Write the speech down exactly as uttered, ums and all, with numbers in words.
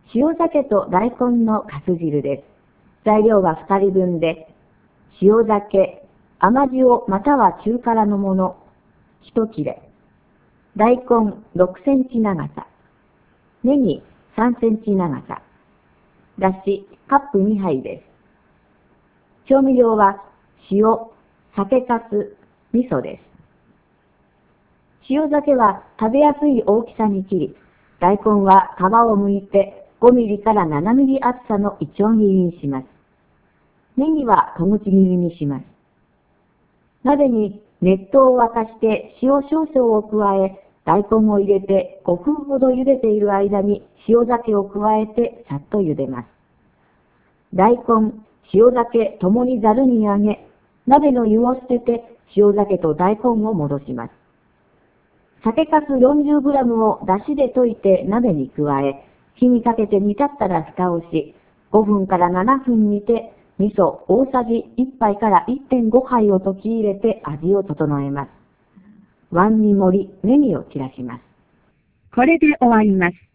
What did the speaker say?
塩鮭と大根のかす汁です。材料はふたりぶんで、塩鮭、甘塩または中辛のもの、いち切れ。大根ろくセンチ長さ。ネギさんセンチ長さ。だしカップにはいです。調味料は塩、酒粕、味噌です。塩鮭は食べやすい大きさに切り、大根は皮を剥いてごミリからななミリ厚さのいちょう切りにします。ネギは小口切りにします。鍋に熱湯を沸かして塩少々を加え、大根を入れてごふんほど茹でている間に塩鮭を加えてさっと茹でます。大根、塩鮭ともにざるにあげ、鍋の湯を捨てて塩鮭と大根を戻します。酒粕 よんじゅうグラム を出汁で溶いて鍋に加え、火にかけて煮立ったら蓋をし、ごふんからななふん煮て、味噌大さじいっぱいからいってんごはいを溶き入れて味を整えます。碗に盛り、ネギを散らします。 これで終わります。